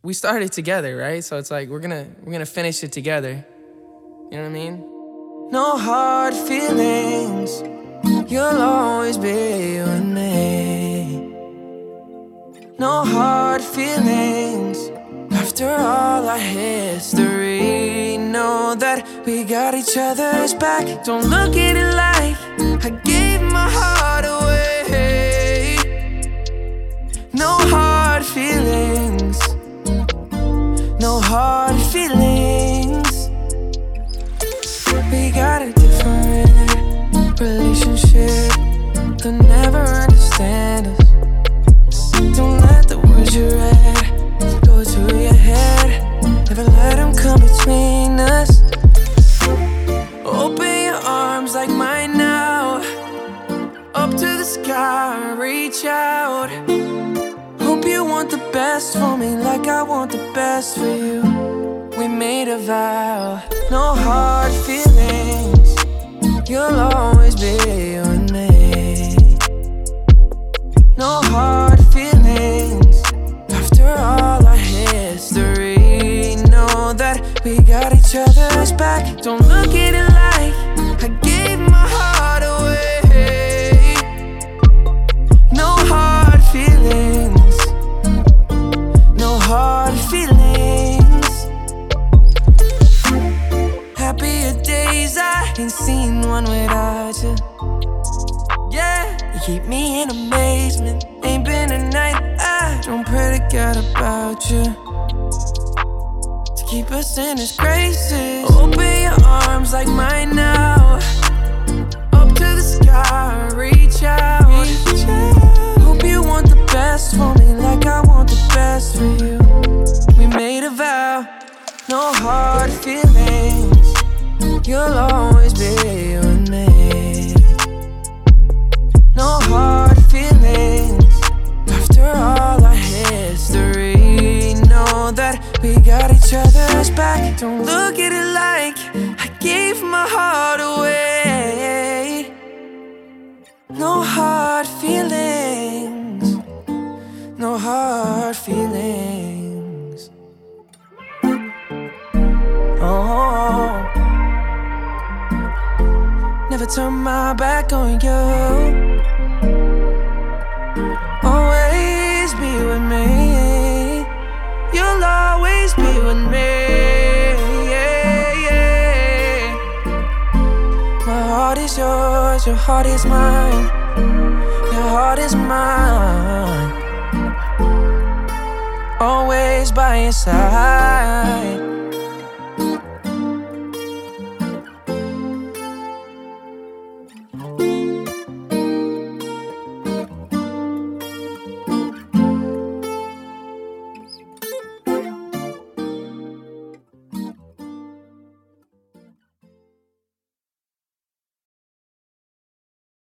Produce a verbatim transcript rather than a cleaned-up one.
we started together, right? So it's like we're gonna we're gonna finish it together. You know what I mean? No hard feelings, you'll always be with me. No hard feelings, after all our history. Know that we got each other's back. Don't look at it like I gave my heart away. No hard feelings, no hard feelings. We got a different relationship. They'll never understand us. Don't let the words you read go to your head. Never let them come between us. Open your arms like mine now. Up to the sky, reach out. Hope you want the best for me like I want the best for you. We made a vow. No hard feelings, you'll always be with me. No hard feelings, after all our history. Know that we got each other's back. Don't look at it like I gave my heart away. No hard feelings, no hard feelings. Happier days, I ain't seen one without you. Yeah, you keep me in amazement. Ain't been a night I don't pray to God about you, to keep us in His graces. Open your arms like mine now. Up to the sky, reach out. Reach out. Hope you want the best for me like I want the best for you. We made a vow. No hard feelings, you'll always be with me. No hard feelings, after all our history. Know that we got each other's back. Don't look at it like I gave my heart away. No hard feelings, no hard feelings. Oh, never turn my back on you. Always be with me. You'll always be with me. Yeah, yeah. My heart is yours, your heart is mine. Your heart is mine. Always by your side.